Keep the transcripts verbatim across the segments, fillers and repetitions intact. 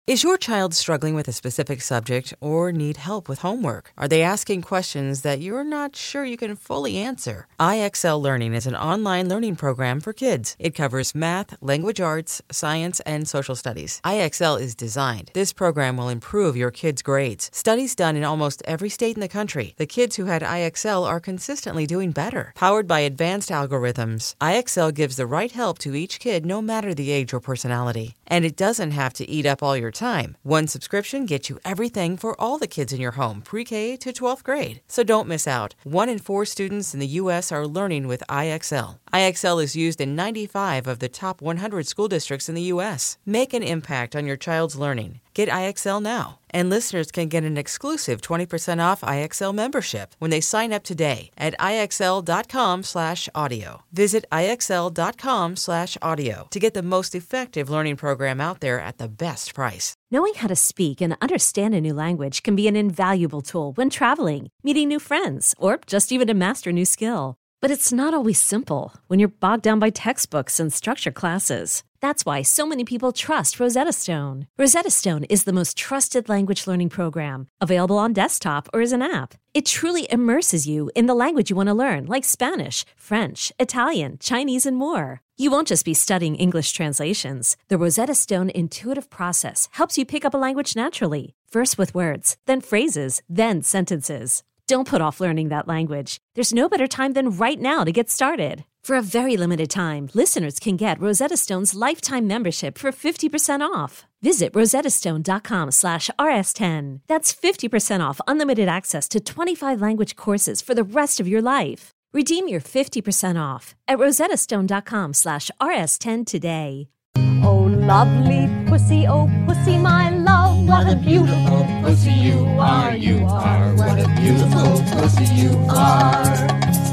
Is your child struggling with a specific subject or need help with homework? Are they asking questions that you're not sure you can fully answer? I X L Learning is an online learning program for kids. It covers math, language arts, science, and social studies. I X L is designed. This program will improve your kids' grades. Studies done in almost every state in the country. The kids who had I X L are consistently doing better. Powered by advanced algorithms, I X L gives the right help to each kid no matter the age or personality. And it doesn't have to eat up all your time. One subscription gets you everything for all the kids in your home, pre-K to twelfth grade. So don't miss out. One in four students in the U S are learning with I X L. I X L is used in ninety-five of the top one hundred school districts in the U S. Make an impact on your child's learning. Get I X L now. And listeners can get an exclusive twenty percent off I X L membership when they sign up today at IXL.com slash audio. Visit IXL.com slash audio to get the most effective learning program out there at the best price. Knowing how to speak and understand a new language can be an invaluable tool when traveling, meeting new friends, or just even to master a new skill. But it's not always simple when you're bogged down by textbooks and structured classes. That's why so many people trust Rosetta Stone. Rosetta Stone is the most trusted language learning program, available on desktop or as an app. It truly immerses you in the language you want to learn, like Spanish, French, Italian, Chinese, and more. You won't just be studying English translations. The Rosetta Stone intuitive process helps you pick up a language naturally, first with words, then phrases, then sentences. Don't put off learning that language. There's no better time than right now to get started. For a very limited time, listeners can get Rosetta Stone's lifetime membership for fifty percent off. Visit rosettastone.com slash rs10. That's fifty percent off unlimited access to twenty-five language courses for the rest of your life. Redeem your fifty percent off at rosettastone.com slash rs10 today. Oh, lovely pussy, oh, pussy, my love, what a beautiful pussy you are, you are, what a beautiful pussy you are.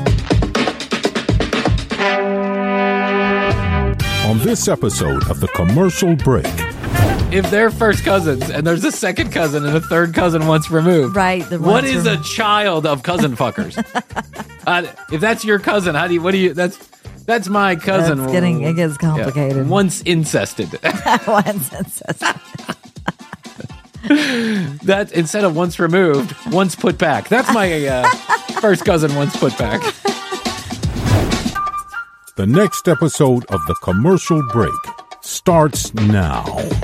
On this episode of The Commercial Break. If they're first cousins and there's a second cousin and a third cousin once removed, right? The what is rem- a child of cousin fuckers? uh, if that's your cousin, how do you? What do you? That's that's my cousin. It's getting it gets complicated. Yeah. Once incested. Once incested. That instead of once removed, once put back. That's my uh, first cousin once put back. The next episode of The Commercial Break starts now.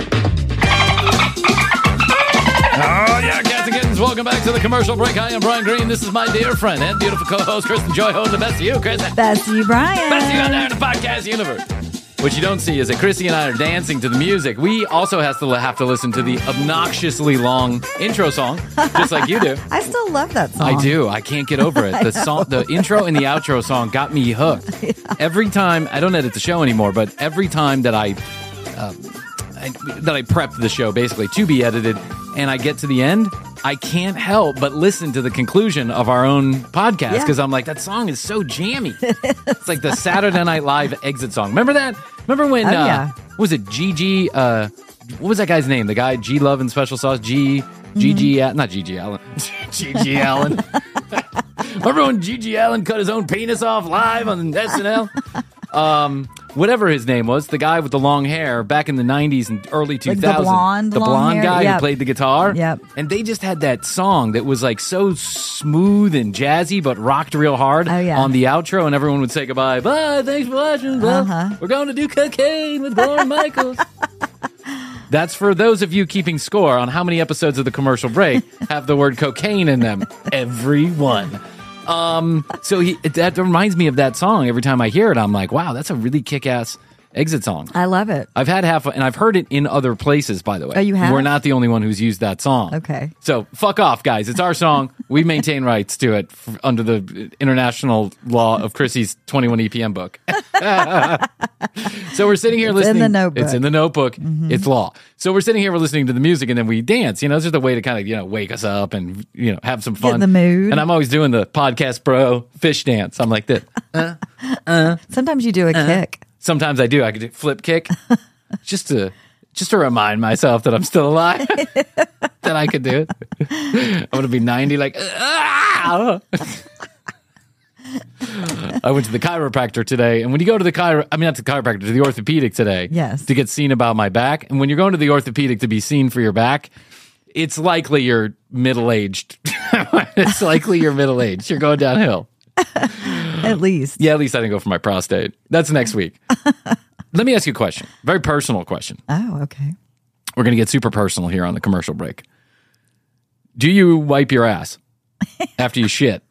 Oh, yeah, cats and kittens, welcome back to The Commercial Break. I am Brian Green. This is my dear friend and beautiful co-host, Kristen Joy, holding the best of you, Chris. Best of you, Brian. Best of you out there in the podcast universe. What you don't see is that Chrissy and I are dancing to the music. We also have to have to listen to the obnoxiously long intro song, just like you do. I still love that song. I do. I can't get over it. The song, the intro and the outro song got me hooked. Yeah. Every time, I don't edit the show anymore, but every time that I, uh, I that I prep the show basically to be edited, and I get to the end, I can't help but listen to the conclusion of our own podcast because yeah. I'm like, that song is so jammy. It's like the Saturday Night Live exit song. Remember that? Remember when, oh, uh, yeah. what was it, Gigi, uh, what was that guy's name? The guy, G Love and Special Sauce, G, Gigi, mm-hmm. not Gigi Allen, Gigi Allen. Remember when Gigi Allen cut his own penis off live on S N L? Um, whatever his name was, the guy with the long hair back in the nineties and early two thousands. Like the blonde, the blonde hair? guy Yep. who played the guitar. Yep. And they just had that song that was like so smooth and jazzy, but rocked real hard oh, yeah. on the outro, and everyone would say goodbye. Bye, thanks for watching. Well, uh-huh. We're going to do cocaine with Lauren Michaels. That's for those of you keeping score on how many episodes of The Commercial Break have the word cocaine in them. Every one. Um, so he, that reminds me of that song. Every time I hear it, I'm like, wow, that's a really kick-ass exit song. I love it. I've had half, and I've heard it in other places, by the way. Oh, you have? We're not the only one who's used that song. Okay. So fuck off, guys. It's our song. We maintain rights to it f- under the international law of Chrissy's twenty-one E P M book. So we're sitting here it's listening. It's in the notebook. It's in the notebook. Mm-hmm. It's law. So we're sitting here, we're listening to the music, and then we dance. You know, it's just a way to kind of, you know, wake us up and, you know, have some fun. Get in the mood. And I'm always doing the podcast bro fish dance. I'm like this. Uh, uh, Sometimes you do a uh. kick. Sometimes I do. I could do flip kick, just to just to remind myself that I'm still alive, that I could do it. I'm gonna be ninety, like. Ah! I went to the chiropractor today, and when you go to the chiro, I mean not to the chiropractor, to the orthopedic today, Yes. to get seen about my back. And when you're going to the orthopedic to be seen for your back, it's likely you're middle-aged. It's likely you're middle-aged. You're going downhill. At least. Yeah, at least I didn't go for my prostate. That's next week. Let me ask you a question. Very personal question. Oh, okay. We're going to get super personal here on the commercial break. Do you wipe your ass after you shit?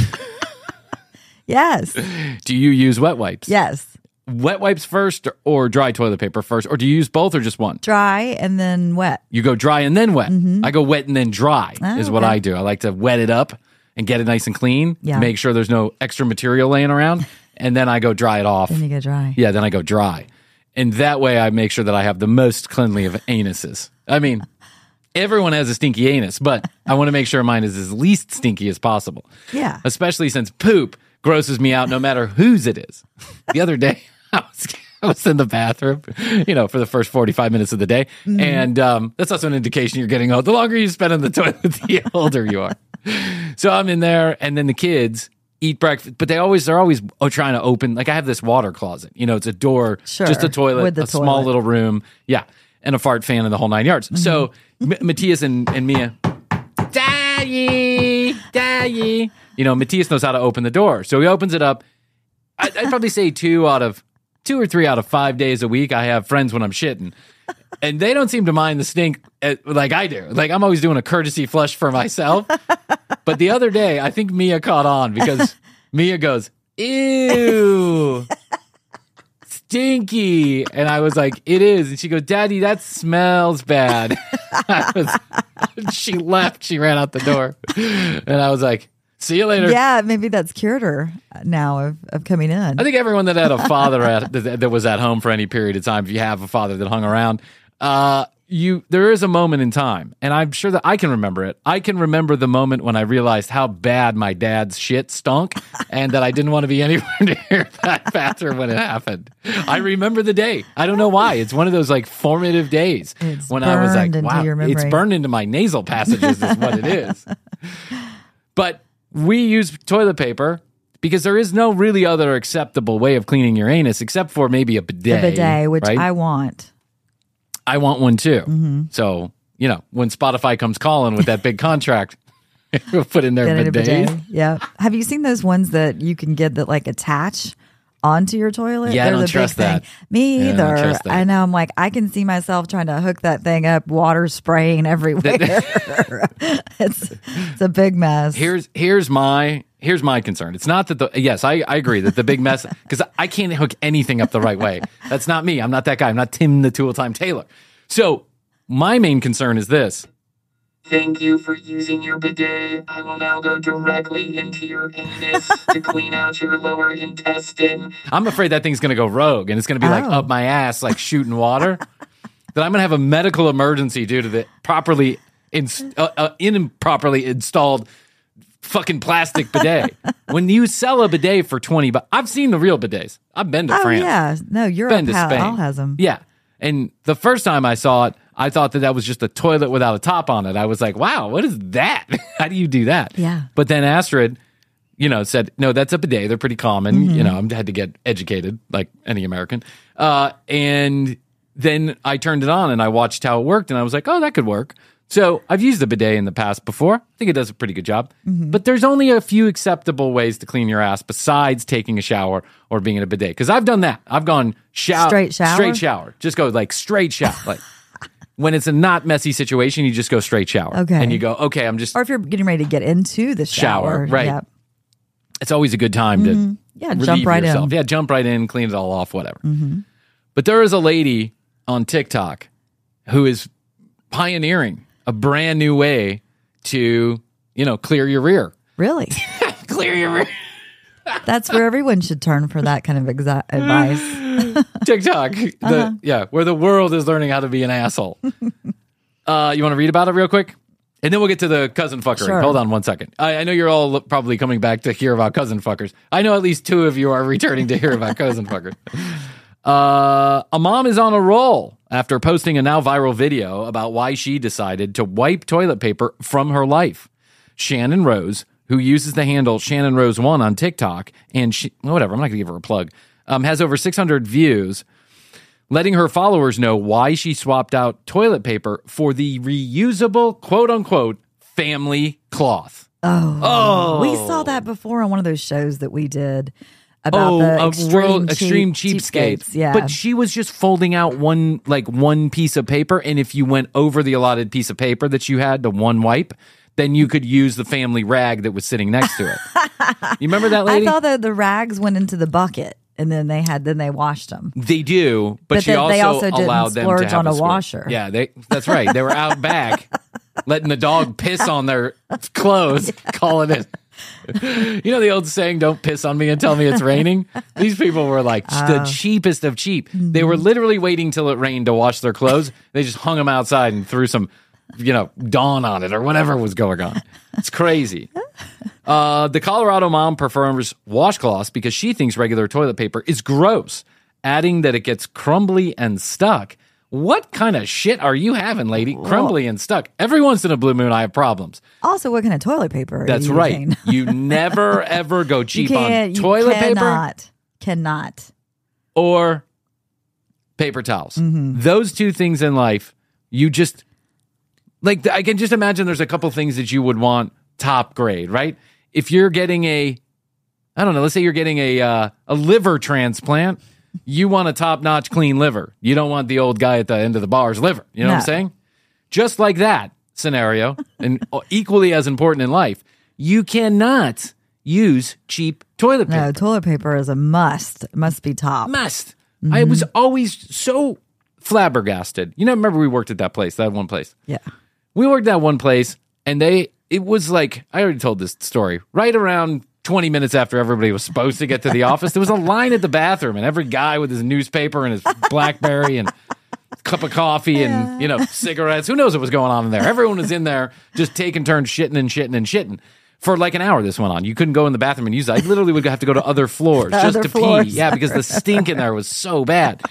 Yes. Do you use wet wipes? Yes. Wet wipes first or dry toilet paper first? Or do you use both or just one? Dry and then wet. You go dry and then wet. Mm-hmm. I go wet and then dry Oh, is what okay. I do. I like to wet it up and get it nice and clean. Yeah. Make sure there's no extra material laying around. And then I go dry it off. Then you go dry. Yeah, then I go dry. And that way I make sure that I have the most cleanly of anuses. I mean, everyone has a stinky anus, but I want to make sure mine is as least stinky as possible. Yeah. Especially since poop grosses me out no matter whose it is. The other day, I was, I was in the bathroom, you know, for the first forty-five minutes of the day. Mm-hmm. And um, that's also an indication you're getting old. The longer you spend in the toilet, the older you are. So I'm in there, and then the kids eat breakfast, but they always, they're always oh, trying to open, like I have this water closet, you know, it's a door, Sure, just a toilet, with the a small toilet. little room. Yeah. And a fart fan in the whole nine yards. Mm-hmm. So M- Matthias and, and Mia, Daddy, Daddy. You know, Matthias knows how to open the door. So he opens it up. I, I'd probably say two out of, two or three out of five days a week, I have friends when I'm shitting. And they don't seem to mind the stink uh, like I do. Like I'm always doing a courtesy flush for myself. But the other day, I think Mia caught on because Mia goes, ew, stinky. And I was like, it is. And she goes, Daddy, that smells bad. I was, she left. She ran out the door. And I was like, see you later. Yeah, maybe that's cured her now of, of coming in. I think everyone that had a father at, that, that was at home for any period of time, if you have a father that hung around, uh, you there is a moment in time, and I'm sure that I can remember it. I can remember the moment when I realized how bad my dad's shit stunk, and that I didn't want to be anywhere near that bathroom when it happened. I remember the day. I don't know why. It's one of those like formative days It's when I was like, burned into "Wow, your it's memory." burned into my nasal passages." Is what it is. But we use toilet paper because there is no really other acceptable way of cleaning your anus except for maybe a bidet. The bidet, which right? I want. I want one too. Mm-hmm. So, you know, when Spotify comes calling with that big contract, we'll put in their Get a bidets. bidet. Yeah. Have you seen those ones that you can get that like attach onto your toilet? Yeah, I They're don't the trust big that. thing. Me Yeah, I don't either. trust that. I know. I'm like, I can see myself trying to hook that thing up, water spraying everywhere. it's it's a big mess. Here's here's my here's my concern. It's not that the yes, I, I agree that the big mess because I can't hook anything up the right way. That's not me. I'm not that guy. I'm not Tim the Tool Time Taylor. So my main concern is this. Thank you for using your bidet. I will now go directly into your anus to clean out your lower intestine. I'm afraid that thing's going to go rogue and it's going to be like Oh. up my ass, like shooting water. That I'm going to have a medical emergency due to the properly, ins- uh, uh, improperly installed fucking plastic bidet. When you sell a bidet for twenty bucks, I've seen the real bidets. I've been to Oh France. yeah, no, Europe Been to ha- Spain. all has them. Yeah. And the first time I saw it, I thought that that was just a toilet without a top on it. I was like, wow, what is that? How do you do that? Yeah. But then Astrid, you know, said, no, that's a bidet. They're pretty common. Mm-hmm. You know, I had to get educated like any American. Uh, and then I turned it on and I watched how it worked and I was like, oh, that could work. So I've used a bidet in the past before. I think it does a pretty good job. Mm-hmm. But there's only a few acceptable ways to clean your ass besides taking a shower or being in a bidet. Because I've done that. I've gone shower, Straight shower? straight shower. Just go like straight shower. Like when it's a not messy situation, you just go straight shower. Okay. And you go, okay, I'm just Or if you're getting ready to get into the shower, Shower, right. Yep. it's always a good time to Yeah, relieve jump right yourself. in. Yeah, jump right in, clean it all off, whatever. But there is a lady on TikTok who is pioneering a brand new way to, you know, clear your rear. Really? Clear your rear. That's where everyone should turn for that kind of exa- advice. TikTok. The, yeah, where the world is learning how to be an asshole. uh, you want to read about it real quick? And then we'll get to the cousin fuckery. Sure. Hold on one second. I, I know you're all probably coming back to hear about cousin fuckers. I know at least two of you are returning to hear about cousin fuckers. Uh, a mom is on a roll after posting a now viral video about why she decided to wipe toilet paper from her life. Shannon Rose, who uses the handle Shannon Rose one on TikTok, and she, whatever, I'm not going to give her a plug, um, has over six hundred views, letting her followers know why she swapped out toilet paper for the reusable, quote-unquote, family cloth. Oh, Oh. we saw that before on one of those shows that we did about Oh, the a extreme, world cheap, extreme cheapskates. cheapskates. Yeah, But she was just folding out one like one piece of paper, and if you went over the allotted piece of paper that you had, the one wipe, then you could use the family rag that was sitting next to it. You remember that lady? I thought that the rags went into the bucket, and then they had then they washed them. They do, but, But she then also, they also didn't allowed them splurge to have on a squirt. washer. Yeah, they, that's right. They were out back letting the dog piss on their clothes, calling it. You know the old saying, don't piss on me and tell me it's raining? These people were like the cheapest of cheap. They were literally waiting till it rained to wash their clothes. They just hung them outside and threw some, you know, Dawn on it or whatever was going on. It's crazy. Uh, the Colorado mom prefers washcloths because she thinks regular toilet paper is gross, adding that it gets crumbly and stuck. What kind of shit are you having, lady? Crumbly and stuck. Every once in a blue moon, I have problems. Also, what kind of toilet paper? Are That's you right. using? You never, ever go You cheap can't. on toilet you paper cannot, Cannot. or paper towels. Mm-hmm. Those two things in life, you just, like, I can just imagine there's a couple things that you would want top grade, right? If you're getting a, I don't know, let's say you're getting a uh, a liver transplant, you want a top-notch clean liver. You don't want the old guy at the end of the bar's liver. You know No. what I'm saying? Just like that scenario, and equally as important in life, you cannot use cheap toilet paper. No, toilet paper is a must. It must be top. Must. I was always so flabbergasted. You know, remember we worked at that place, that one place. Yeah. We worked at one place, and they, it was like, I already told this story, right around twenty minutes after everybody was supposed to get to the office, there was a line at the bathroom, and every guy with his newspaper and his BlackBerry and cup of coffee and, you know, cigarettes, who knows what was going on in there. Everyone was in there just taking turns shitting and shitting and shitting. For like an hour, this went on. You couldn't go in the bathroom and use it. I literally would have to go to other floors just Other to floors. pee. Yeah, because the stink in there was so bad.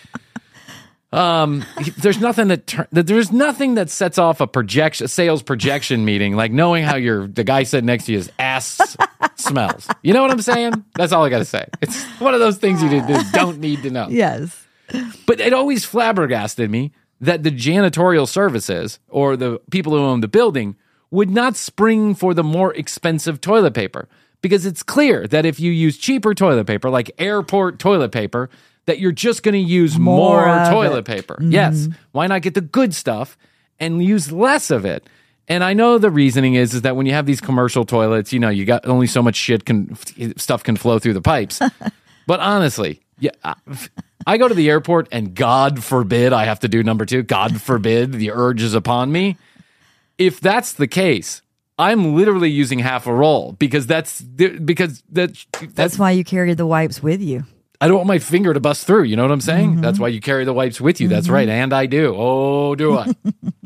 Um, there's nothing that tur- that there's nothing that sets off a projection, a sales projection meeting, like knowing how your the guy sitting next to you's ass smells. You know what I'm saying? That's all I got to say. It's one of those things you just don't need to know. Yes. But it always flabbergasted me that the janitorial services or the people who own the building would not spring for the more expensive toilet paper, because it's clear that if you use cheaper toilet paper, like airport toilet paper, that you're just going to use more, More of toilet it. paper. Yes. Why not get the good stuff and use less of it? And I know the reasoning is, is that when you have these commercial toilets, you know, you got only so much shit can stuff can flow through the pipes. But honestly, yeah, I, I go to the airport and God forbid I have to do number two. God forbid the urge is upon me. If that's the case, I'm literally using half a roll because that's because that that's, That's why you carry the wipes with you. I don't want my finger to bust through. You know what I'm saying? Mm-hmm. That's why you carry the wipes with you. Mm-hmm. That's right. And I do. Oh, do I?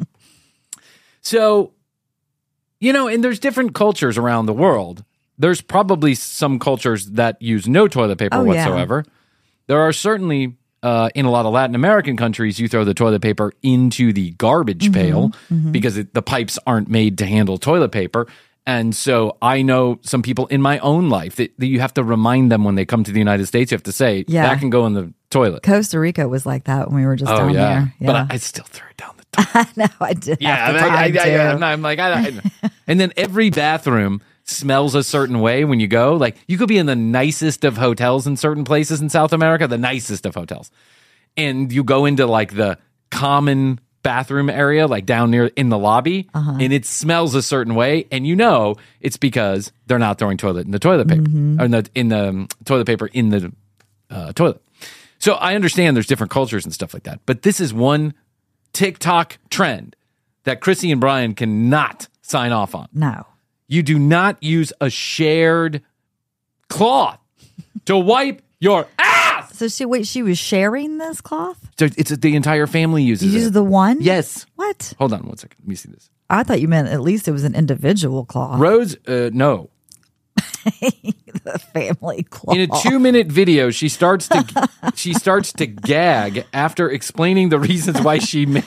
So, you know, and there's different cultures around the world. There's probably some cultures that use no toilet paper Oh, yeah. whatsoever. There are certainly, uh, in a lot of Latin American countries, you throw the toilet paper into the garbage Mm-hmm. pail because it, the pipes aren't made to handle toilet paper. And so I know some people in my own life that, that you have to remind them when they come to the United States, you have to say, Yeah. that can go in the toilet. Costa Rica was like that when we were just Oh, down yeah. there. Yeah. But I, I still threw it down the toilet. I know I did. Yeah, have the I, I, time I, I, too. I'm like, I, I, and then every bathroom smells a certain way when you go. Like, you could be in the nicest of hotels in certain places in South America, the nicest of hotels, and you go into like the common bathroom area, like down near in the lobby, Uh-huh. and it smells a certain way, and you know it's because they're not throwing toilet in the toilet paper Mm-hmm. or in the in the um, toilet paper in the uh, toilet. So I understand there's different cultures and stuff like that, but this is one TikTok trend that Chrissy and Brian cannot sign off on. No. You do not use a shared cloth to wipe your ass. So she wait, she was sharing this cloth? So it's the entire family uses You use it. the one? Yes. What? Hold on one second. Let me see this. I thought you meant at least it was an individual cloth. Rose, uh, no. The family cloth. In a two-minute video, she starts to she starts to gag after explaining the reasons why she ma-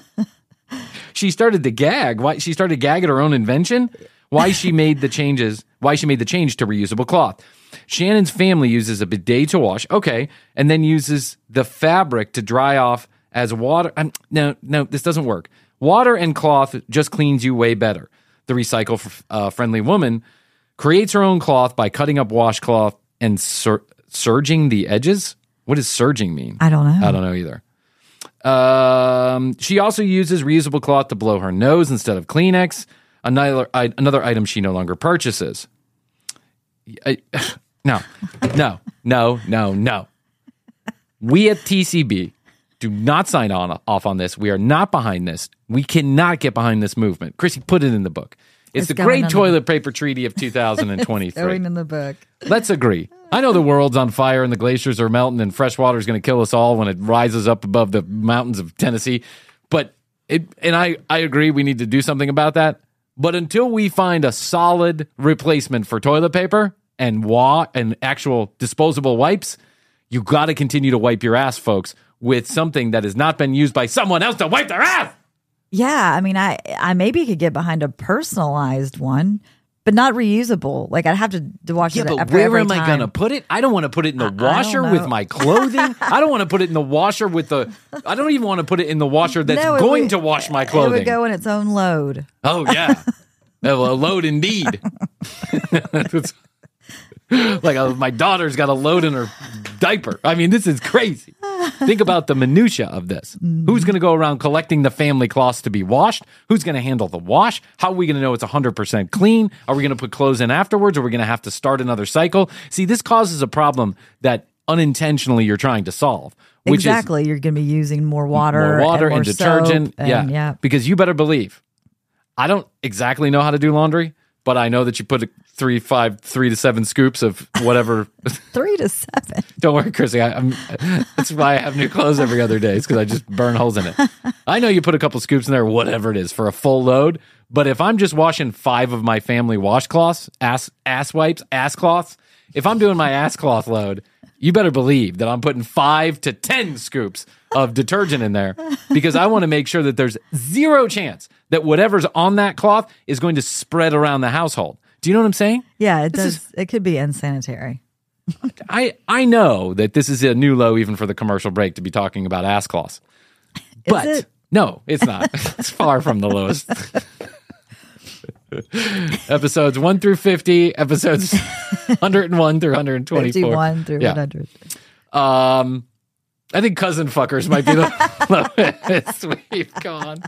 she started to gag. Why she started to gag at her own invention? Why she made the changes why she made the change to reusable cloth. Shannon's family uses a bidet to wash, okay, and then uses the fabric to dry off as water. Um, no, no, this doesn't work. Water and cloth just cleans you way better. The recycle-friendly uh, woman creates her own cloth by cutting up washcloth and sur- serging the edges. What does serging mean? I don't know. I don't know either. Um, she also uses reusable cloth to blow her nose instead of Kleenex, another, I, another item she no longer purchases. I, no, no, no, no, no. We at T C B do not sign on off on this. We are not behind this. We cannot get behind this movement. Chrissy, put it in the book. It's, it's the Great Toilet the... Paper Treaty of two thousand twenty-three. It's going in the book. Let's agree. I know the world's on fire and the glaciers are melting and fresh water is going to kill us all when it rises up above the mountains of Tennessee. But it, and I, I agree we need to do something about that. But until we find a solid replacement for toilet paper and wa- and actual disposable wipes, you got to continue to wipe your ass, folks, with something that has not been used by someone else to wipe their ass. Yeah, I mean, I, I maybe could get behind a personalized one, but not reusable. Like I'd have to, to wash yeah, it but every, where every am time. I going to put it? I don't want to put it in the I, washer I with my clothing. I don't want to put it in the washer with the. I don't even want to put it in the washer that's no, going would, to wash my clothing. It would go in its own load. Oh yeah, a load indeed. Like a, my daughter's got a load in her diaper. I mean, this is crazy. Think about the minutia of this. Mm. Who's going to go around collecting the family cloths to be washed? Who's going to handle the wash? How are we going to know it's one hundred percent clean? Are we going to put clothes in afterwards? Or are we going to have to start another cycle? See, this causes a problem that unintentionally you're trying to solve. Which exactly. Is you're going to be using more water, more water and, more and detergent. And, yeah. yeah. Because you better believe, I don't exactly know how to do laundry, but I know that you put a three, five, three to seven scoops of whatever. Three to seven. Don't worry, Chrissy. I, I'm, that's why I have new clothes every other day. It's because I just burn holes in it. I know you put a couple scoops in there, whatever it is, for a full load. But if I'm just washing five of my family washcloths, ass ass wipes, ass cloths, if I'm doing my ass cloth load, you better believe that I'm putting five to ten scoops of detergent in there because I want to make sure that there's zero chance that whatever's on that cloth is going to spread around the household. Do you know what I'm saying? Yeah, it this does. Is, it could be unsanitary. I I know that this is a new low even for the commercial break to be talking about ass cloths. But is it? No, it's not. It's far from the lowest. Episodes one through fifty, episodes one hundred one through one hundred twenty-four. fifty-one through yeah. one hundred. Um, I think cousin fuckers might be the lowest we've gone.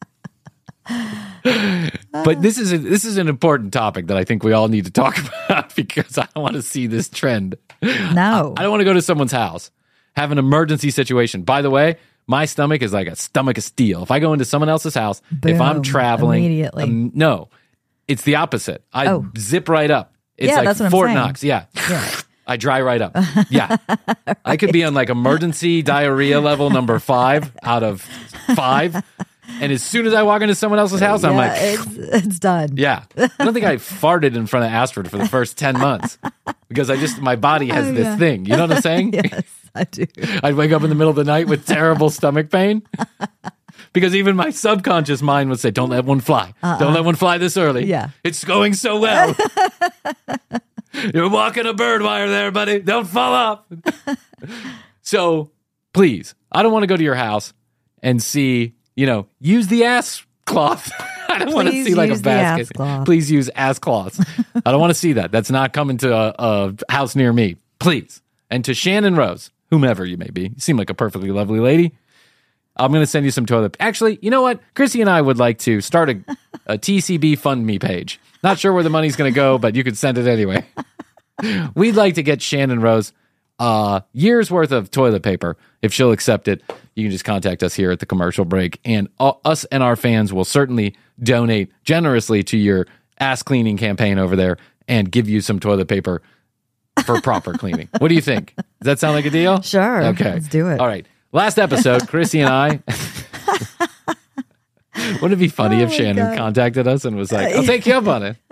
But this is a, this is an important topic that I think we all need to talk about because I want to see this trend. No. I, I don't want to go to someone's house, have an emergency situation. By the way, my stomach is like a stomach of steel. If I go into someone else's house, Boom, if I'm traveling, immediately. Um, no, it's the opposite. I Oh. zip right up. It's Yeah, like that's what I'm Fort saying. Knox. Yeah. Yeah. I dry right up. Yeah. I could be on like emergency diarrhea level number five out of five. And as soon as I walk into someone else's house, I'm Yeah, like, it's, it's done. yeah. I don't think I farted in front of Astrid for the first ten months because I just, my body has Oh, this yeah. thing. You know what I'm saying? Yes, I do. I'd wake up in the middle of the night with terrible stomach pain because even my subconscious mind would say, don't let one fly. Uh-uh. Don't let one fly this early. Yeah. It's going so well. You're walking a bird wire there, buddy. Don't fall off. So please, I don't want to go to your house and see, you know, use the ass cloth. I don't want to Please see like a use the ass basket. cloth. Please use ass cloths. I don't want to see that. That's not coming to a, a house near me. Please. And to Shannon Rose, whomever you may be, you seem like a perfectly lovely lady. I'm going to send you some toilet. Actually, you know what? Chrissy and I would like to start a, a T C B Fund Me page. Not sure where the money's going to go, but you could send it anyway. We'd like to get Shannon Rose uh, years worth of toilet paper. If she'll accept it, you can just contact us here at the commercial break. And uh, us and our fans will certainly donate generously to your ass cleaning campaign over there and give you some toilet paper for proper cleaning. What do you think? Does that sound like a deal? Sure. Okay. Let's do it. All right. Last episode, Chrissy and I. Wouldn't it be funny Oh if my Shannon God. contacted us and was like, I'll take you up on it.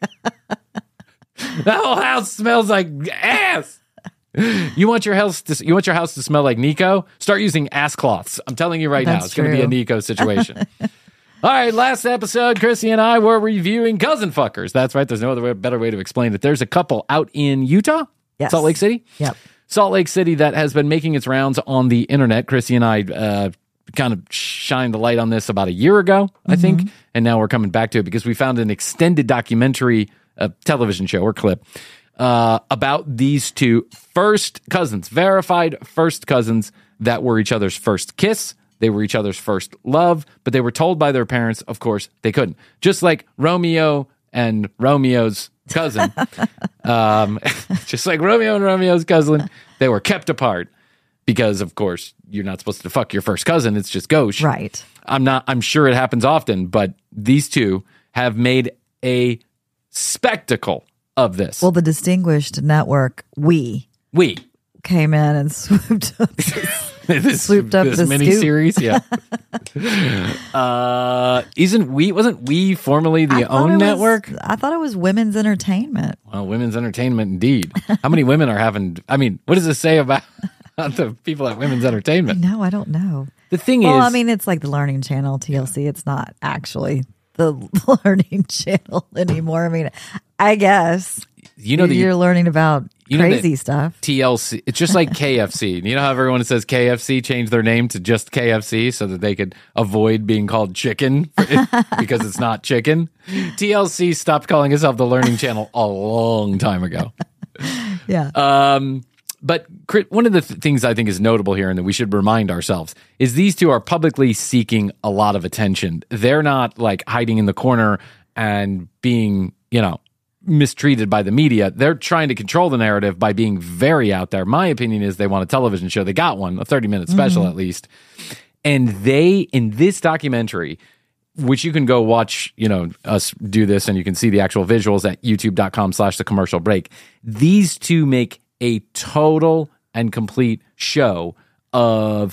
That whole house smells like ass. You want your house to, you want your house to smell like Nico? Start using ass cloths. I'm telling you right now, That's it's going to be a true. Nico situation. All right, last episode, Chrissy and I were reviewing Cousin Fuckers. That's right. There's no other way, better way to explain it. There's a couple out in Utah, Yes. Salt Lake City. Yep. Salt Lake City that has been making its rounds on the internet. Chrissy and I uh, kind of shined the light on this about a year ago, I mm-hmm. think, and now we're coming back to it because we found an extended documentary, a television show or clip, uh, about these two first cousins, verified first cousins that were each other's first kiss. They were each other's first love, but they were told by their parents, of course, they couldn't. Just like Romeo and Romeo's cousin, um, just like Romeo and Romeo's cousin, they were kept apart because, of course, you're not supposed to fuck your first cousin. It's just gauche. Right. I'm not. I'm sure it happens often, but these two have made a spectacle of this. Well, the distinguished network, we we came in and swooped up. this swooped up this the mini scoop. series, yeah. uh, isn't we? Wasn't we formerly the I thought OWN it was- network? I thought it was Women's Entertainment. Well, women's entertainment, indeed. How many women are having? I mean, what does this say about the people at Women's Entertainment? No, I don't know. The thing Well, is, I mean, it's like the Learning Channel, T L C. It's not actually the Learning Channel anymore. I mean, I guess you know, the you're learning about you know crazy that stuff. T L C. It's just like K F C. You know how everyone says K F C changed their name to just K F C so that they could avoid being called chicken because it's not chicken? T L C stopped calling itself the Learning Channel a long time ago. Yeah. Um, but one of the th- things I think is notable here and that we should remind ourselves is these two are publicly seeking a lot of attention. They're not like hiding in the corner and being, you know, mistreated by the media. They're trying to control the narrative by being very out there. My opinion is they want a television show. They got one, a thirty-minute special Mm-hmm. at least. And they, in this documentary, which you can go watch, you know, us do this and you can see the actual visuals at youtube.com slash the commercial break. These two make a total and complete show of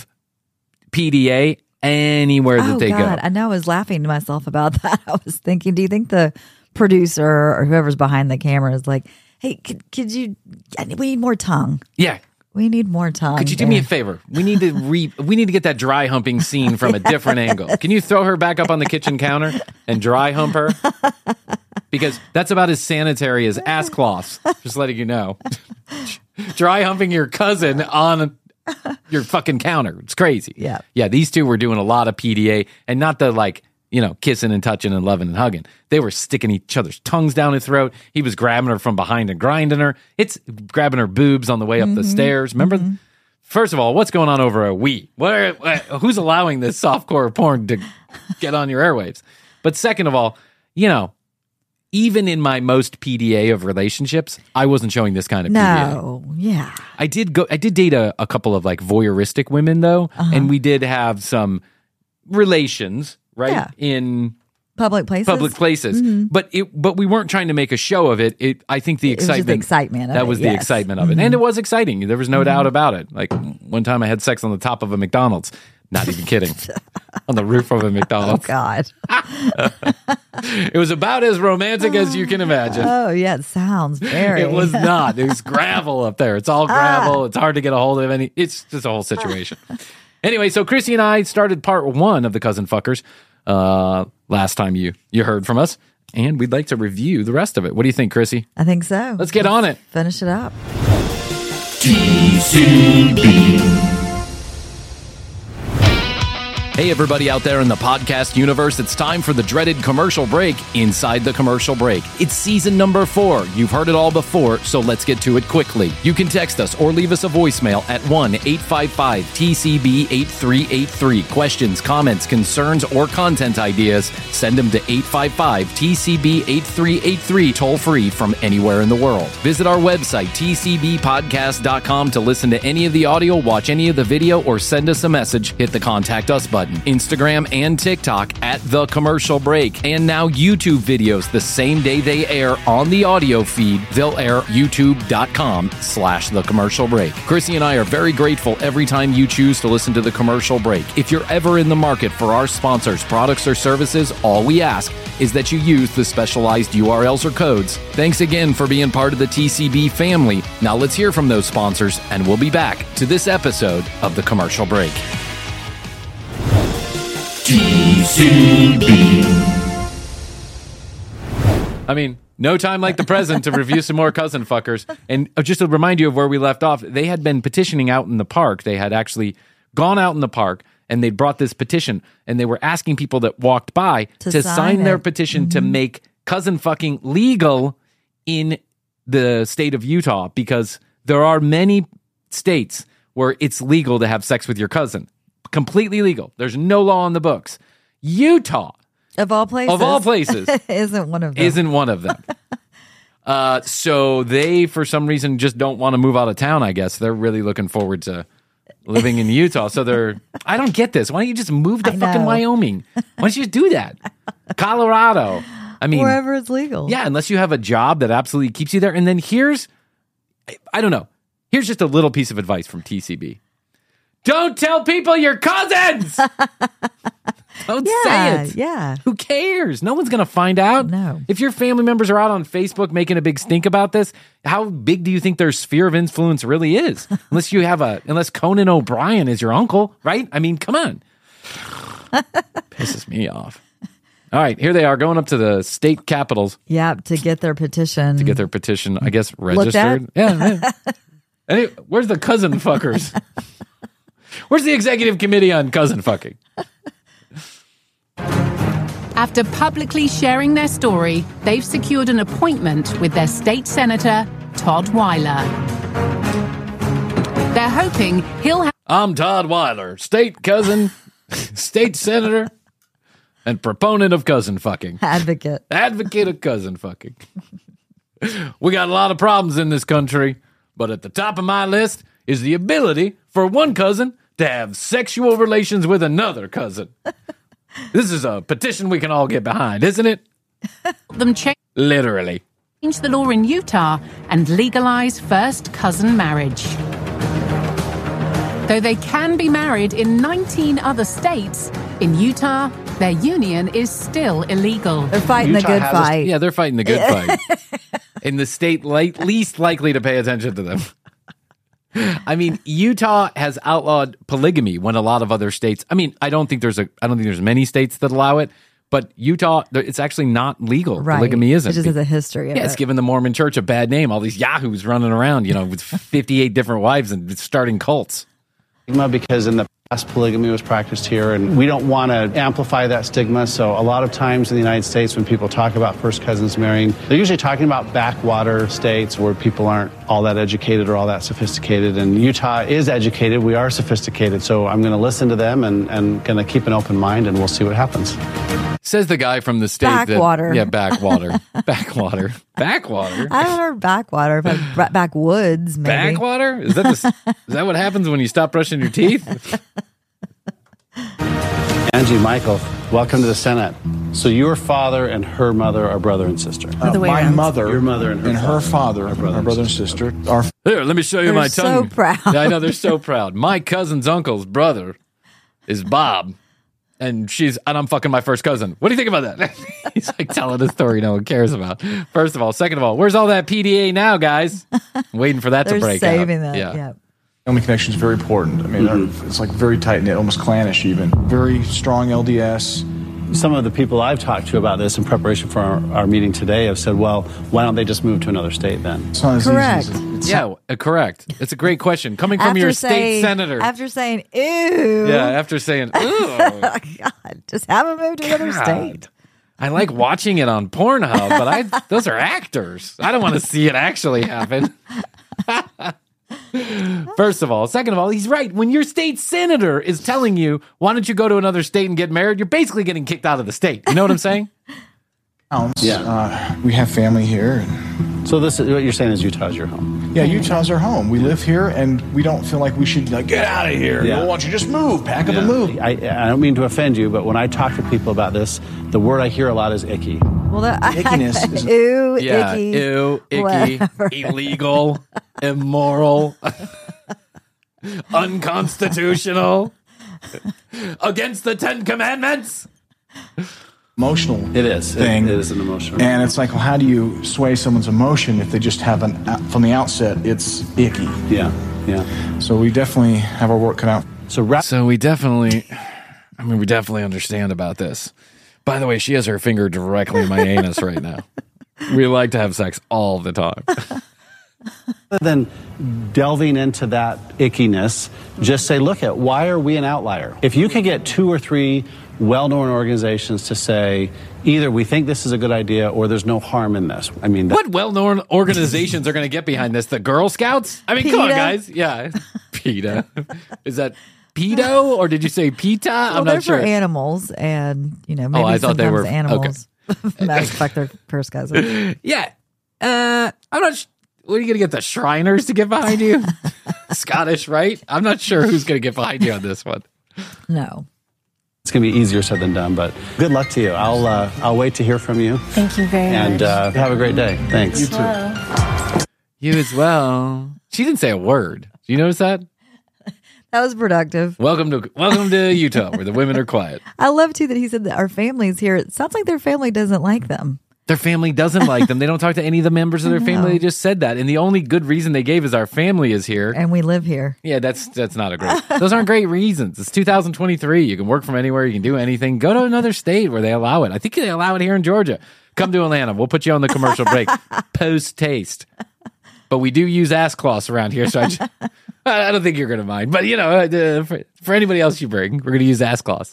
P D A anywhere that oh, they God. go. I know. I was laughing to myself about that. I was thinking, do you think the producer or whoever's behind the camera is like, hey, could, could you, we need more tongue. Yeah. We need more tongue. Could you do me a favor? We need to re we need to get that dry humping scene from a different angle. Can you throw her back up on the kitchen counter and dry hump her? Because that's about as sanitary as ass cloths. Just letting you know. Dry humping your cousin on your fucking counter. It's crazy. Yeah. Yeah, these two were doing a lot of P D A and not the like, you know, kissing and touching and loving and hugging. They were sticking each other's tongues down her throat. He was grabbing her from behind and grinding her. It's grabbing her boobs on the way up the stairs. Remember? Mm-hmm. First of all, what's going on over a Wii? What, what, who's allowing this softcore porn to get on your airwaves? But second of all, you know, even in my most P D A of relationships, I wasn't showing this kind of P D A. No, yeah. I did go. I did date a, a couple of like voyeuristic women though, uh-huh. and we did have some relations, right? Yeah. In Public places. public places, Mm-hmm. but it. But we weren't trying to make a show of it. It. I think the It was just excitement. the excitement of that it, was the yes. excitement of it, Mhm. and it was exciting. There was no doubt about it. Like one time, I had sex on the top of a McDonald's. Not even kidding. On the roof of a Oh, McDonald's. God. It was about as romantic as you can imagine. Oh, yeah. It sounds very. It was not. It was gravel up there. It's all gravel. It's hard to get a hold of any. It's just a whole situation. Anyway, so Chrissy and I started part one of the Cousin Fuckers uh, last time you you heard from us, and we'd like to review the rest of it. What do you think, Chrissy? I think so. Let's get on it. Finish it up. T C B. Hey, everybody out there in the podcast universe, it's time for the dreaded commercial break inside the commercial break. It's season number four. You've heard it all before, so let's get to it quickly. You can text us or leave us a voicemail at one eight five five T C B eight three eight three. Questions, comments, concerns, or content ideas, send them to eight five five T C B eight three eight three, toll free from anywhere in the world. Visit our website, T C B podcast dot com, to listen to any of the audio, watch any of the video, or send us a message. Hit the Contact Us button. Instagram and TikTok at The Commercial Break. And now YouTube videos the same day they air on the audio feed. They'll air youtube.com slash The Commercial Break. Chrissy and I are very grateful every time you choose to listen to The Commercial Break. If you're ever in the market for our sponsors, products, or services, all we ask is that you use the specialized U R Ls or codes. Thanks again for being part of the T C B family. Now let's hear from those sponsors, and we'll be back to this episode of The Commercial Break. T C B. I mean, no time like the present to review some more cousin fuckers. And just to remind you of where we left off, they had been petitioning out in the park. They had actually gone out in the park and they brought this petition and they were asking people that walked by to, To sign, sign their it. petition Mm-hmm. to make cousin fucking legal in the state of Utah, because there are many states where it's legal to have sex with your cousin. Completely legal. There's no law on the books. Utah, Of all places. of all places, isn't one of them. isn't one of them. Uh, so they, for some reason, just don't want to move out of town, I guess. They're really looking forward to living in Utah. So they're, I don't get this. Why don't you just move to I fucking know. Wyoming? Why don't you just do that? Colorado. I mean, Wherever it's legal. yeah, unless you have a job that absolutely keeps you there. And then here's, I- I don't know. Here's just a little piece of advice from T C B. Don't tell people you're cousins. Don't Yeah, say it. yeah. Who cares? No one's going to find out. No. If your family members are out on Facebook making a big stink about this, how big do you think their sphere of influence really is? Unless you have a, unless Conan O'Brien is your uncle, right? I mean, come on. Pisses me off. All right, here they are going up to the state capitals Yeah, to get their petition. to get their petition, I guess, Looked at? registered. Yeah. yeah. Any, where's the cousin fuckers? Where's the executive committee on cousin fucking? After publicly sharing their story, they've secured an appointment with their state senator, Todd Weiler. They're hoping he'll have I'm Todd Weiler, state cousin, state senator, and proponent of cousin fucking. Advocate. Advocate of cousin fucking. We got a lot of problems in this country, but at the top of my list is the ability for one cousin to have sexual relations with another cousin. This is a petition we can all get behind, isn't it? them change Literally. the law in Utah and legalize first cousin marriage. Though they can be married in nineteen other states, in Utah, their union is still illegal. They're fighting Utah the good has a- fight. Yeah, they're fighting the good fight. In the state li- least likely to pay attention to them. I mean, Utah has outlawed polygamy when a lot of other states, I mean, I don't think there's a I don't think there's many states that allow it, but Utah, it's actually not legal. Right. Polygamy isn't. It just has a history of Yeah, it's it. given the Mormon church a bad name. All these yahoos running around, you know, with fifty-eight different wives and starting cults. Stigma because in the past polygamy was practiced here, and we don't want to amplify that stigma. So a lot of times in the United States when people talk about first cousins marrying, they're usually talking about backwater states where people aren't all that educated or all that sophisticated. And Utah is educated. We are sophisticated. So I'm going to listen to them and, and going to keep an open mind, and we'll see what happens. Says the guy from the state Backwater. that yeah, backwater. backwater. Backwater. I haven't heard backwater, but ba- backwoods, maybe. Backwater? Is that the, is that what happens when you stop brushing your teeth? Angie, Michael, welcome to the Senate. So your father and her mother are brother and sister. Uh, the way my around. mother, Your mother and her her father father, are brother our and brother and sister, are Here, let me show you They're my so tongue. proud. Yeah, I know they're so proud. My cousin's uncle's brother is Bob, and she's and I'm fucking my first cousin. What do you think about that? He's like telling a story no one cares about. First of all, second of all, where's all that P D A now, guys? I'm waiting for that They're to break saving out. that. Yeah. Yeah. family connection is very important. I mean, Mm-hmm. it's like very tight knit, almost clannish even. Very strong L D S. Some of the people I've talked to about this in preparation for our, our meeting today have said, well, why don't they just move to another state then? It's not as Correct. easy as it, it's Yeah, uh, correct. It's a great question coming from After your saying- state senator. After saying, ew. yeah, after saying, "Ooh, God, just have them move to another God. state. I like watching it on Pornhub, but I those are actors. I don't want to see it actually happen." First of all. Second of all, he's right. When your state senator is telling you, why don't you go to another state and get married, you're basically getting kicked out of the state. You know what I'm saying? counts. Yeah. Uh, we have family here. And, So this is what you're saying is Utah's your home. yeah, Utah's our home. We live here, and we don't feel like we should like get out of here. Yeah. Why don't you just move? Pack up and move. I, I don't mean to offend you, but when I talk to people about this, the word I hear a lot is icky. Well, that, Ickiness is- ew, Yeah. icky. Ew, icky, whatever. illegal, immoral, unconstitutional, against the Ten Commandments. Emotional. It is. It- Thing. it is an emotional. And it's like, well, how do you sway someone's emotion if they just have an from the outset? It's icky. Yeah, yeah. So we definitely have our work cut out. So wrap So we definitely I mean, we definitely understand about this. By the way, she has her finger directly in my anus right now. We like to have sex all the time. Rather than delving into that ickiness, just say, look at, why are we an outlier? If you can get two or three well-known organizations to say, either we think this is a good idea or there's no harm in this. I mean, that- what well-known organizations are going to get behind this? The Girl Scouts? I mean, PETA? Come on, guys. Yeah. PETA. Is that pedo or did you say PETA? Well, I'm they're not sure. For animals and, you know, maybe oh, I thought they were animals okay. fuck their first cousin. Yeah. Uh, I'm not sure. What are you going to get, the Shriners to get behind you? Scottish, right? I'm not sure who's going to get behind you on this one. No. It's going to be easier said than done, but good luck to you. I'll uh, I'll wait to hear from you. Thank you very and, much. And uh, have a great day. Thanks. You too. You as well. She didn't say a word. Do you notice that? That was productive. Welcome to welcome to Utah, where the women are quiet. I love, too, that he said that our family's here. It sounds like their family doesn't like them. Their family doesn't like them. They don't talk to any of the members of their family. They just said that. And the only good reason they gave is our family is here. And we live here. Yeah, that's that's not a great. Those aren't great reasons. It's two thousand twenty-three. You can work from anywhere. You can do anything. Go to another state where they allow it. I think they allow it here in Georgia. Come to Atlanta. We'll put you on the commercial break. Post taste. But we do use ass cloths around here, so I, just, I don't think you're going to mind. But, you know, uh, for, for anybody else you bring, we're going to use ass cloths.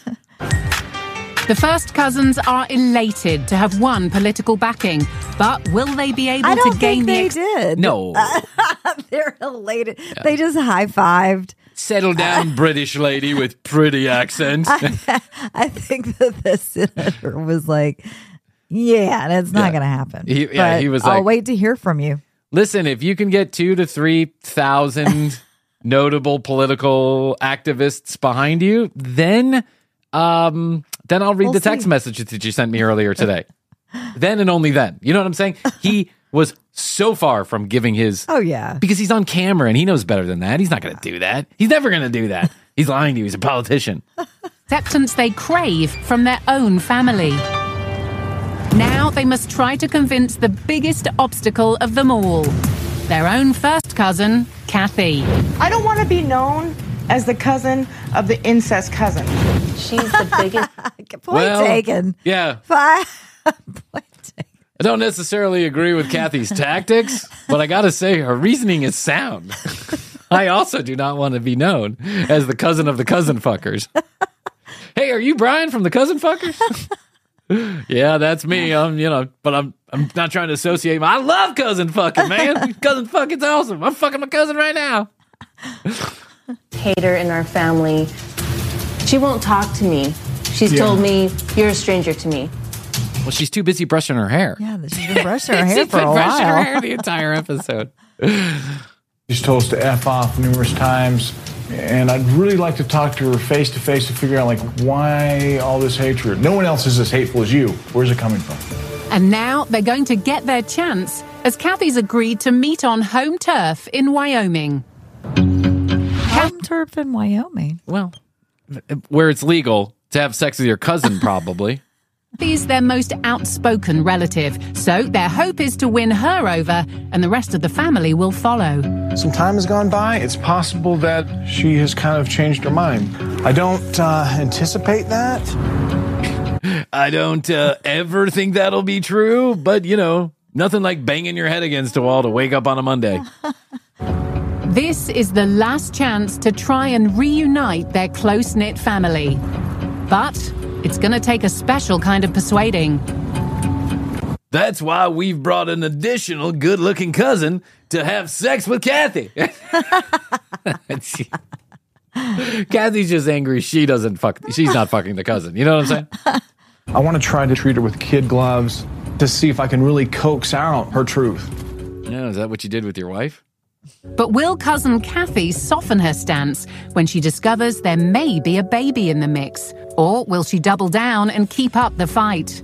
The first cousins are elated to have won political backing, but will they be able I don't to gain think the they ex- did. No. They're elated. Yeah. They just high-fived. Settle down, uh, British lady with pretty accent. I, I think that the senator was like, yeah, that's not yeah. going to happen. He, yeah, but he was I'll like, wait to hear from you. Listen, if you can get two to three thousand notable political activists behind you, then... Um, then I'll read we'll the text see. message that you sent me earlier today. Then and only then. You know what I'm saying? He was so far from giving his... Oh, yeah. Because he's on camera and he knows better than that. He's not going to do that. He's never going to do that. He's lying to you. He's a politician. Acceptance they crave from their own family. Now they must try to convince the biggest obstacle of them all. Their own first cousin, Kathy. I don't want to be known as the cousin of the incest cousin. She's the biggest. Point well, taken. Yeah. Point taken. I don't necessarily agree with Kathy's tactics, but I got to say her reasoning is sound. I also do not want to be known as the cousin of the cousin fuckers. Hey, are you Brian from the cousin fuckers? Yeah, that's me. I'm, you know, but I'm I'm not trying to associate. My, I love cousin fucking, man. Cousin fucking's awesome. I'm fucking my cousin right now. Hater in our family. She won't talk to me. She's yeah. told me, you're a stranger to me. Well, she's too busy brushing her hair. Yeah, she's been brushing her hair she's for been a brushing while. her hair the entire episode. She's told us to F off numerous times, and I'd really like to talk to her face to face to figure out, like, why all this hatred? No one else is as hateful as you. Where's it coming from? And now they're going to get their chance as Kathy's agreed to meet on home turf in Wyoming. Home turf in Wyoming? Well, where it's legal to have sex with your cousin, probably. Kathy's their most outspoken relative, so their hope is to win her over, and the rest of the family will follow. Some time has gone by. It's possible that she has kind of changed her mind. I don't uh, anticipate that. I don't uh, ever think that'll be true, but, you know, nothing like banging your head against a wall to wake up on a Monday. This is the last chance to try and reunite their close-knit family. But it's going to take a special kind of persuading. That's why we've brought an additional good-looking cousin to have sex with Kathy. Kathy's just angry she doesn't fuck. She's not fucking the cousin. You know what I'm saying? I want to try to treat her with kid gloves to see if I can really coax out her truth. Yeah, is that what you did with your wife? But will cousin Kathy soften her stance when she discovers there may be a baby in the mix? Or will she double down and keep up the fight?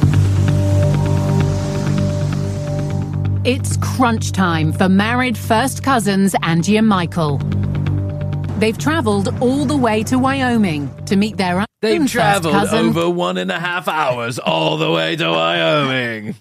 It's crunch time for married first cousins Angie and Michael. They've traveled all the way to Wyoming to meet their own They've first traveled cousin. over one and a half hours all the way to Wyoming.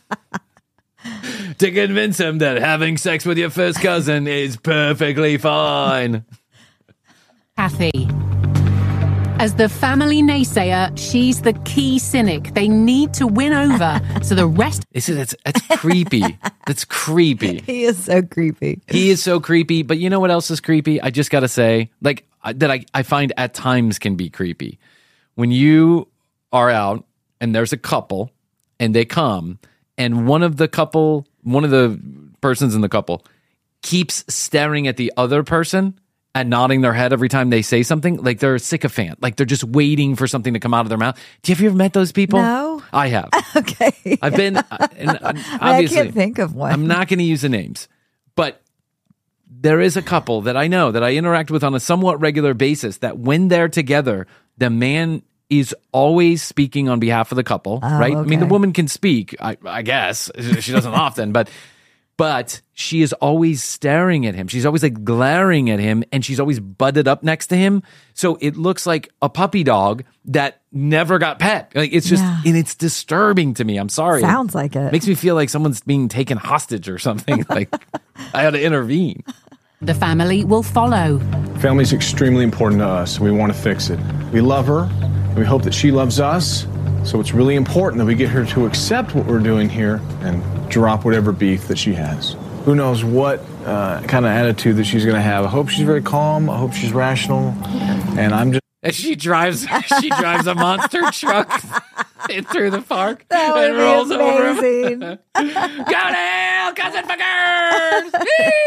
To convince him that having sex with your first cousin is perfectly fine. Kathy. As the family naysayer, she's the key cynic they need to win over so the rest... Is it? It's, it's creepy. That's creepy. He is so creepy. He is so creepy. But you know what else is creepy? I just got to say, like, that I, I find at times can be creepy. When you are out and there's a couple and they come and one of the couple, one of the persons in the couple keeps staring at the other person and nodding their head every time they say something, like they're a sycophant, like they're just waiting for something to come out of their mouth. Do you have you ever met those people? No. I have. Okay. I've been, uh, and uh, obviously, I can't think of one. I'm not going to use the names, but there is a couple that I know that I interact with on a somewhat regular basis that when they're together, the man is always speaking on behalf of the couple, Oh, right? I mean, the okay. woman can speak, I, I guess. She doesn't often, but but she is always staring at him. She's always like glaring at him, and she's always butted up next to him. So it looks like a puppy dog that never got pet. Like it's just, Yeah. and it's disturbing to me. I'm sorry. Sounds like it. Makes me feel like someone's being taken hostage or something. Like I had to intervene. The family will follow. Family's extremely important to us. We want to fix it. We love her, and we hope that she loves us. So it's really important that we get her to accept what we're doing here and drop whatever beef that she has. Who knows what uh, kind of attitude that she's going to have. I hope she's very calm. I hope she's rational. And I'm just... And she drives she drives a monster truck in through the park That would and be rolls over him. amazing. Go to hell, cousin fuckers!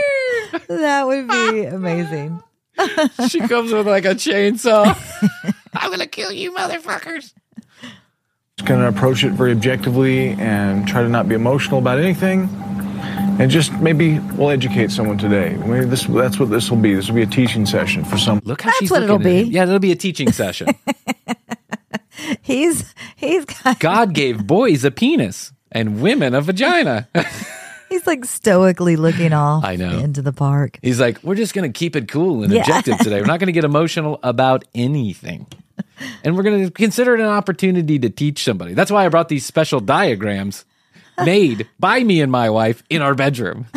That would be amazing. She comes with like a chainsaw. I'm gonna kill you, motherfuckers. going to approach it very objectively and try to not be emotional about anything. And just maybe we'll educate someone today. Maybe this, that's what this will be. This will be a teaching session for some. Look how That's she's what looking it'll at be. it. Yeah, it'll be a teaching session. He's he's got, God gave boys a penis and women a vagina. he's like stoically looking off I know. into the park. He's like, we're just going to keep it cool and Yeah. objective today. We're not going to get emotional about anything. And we're going to consider it an opportunity to teach somebody. That's why I brought these special diagrams made by me and my wife in our bedroom.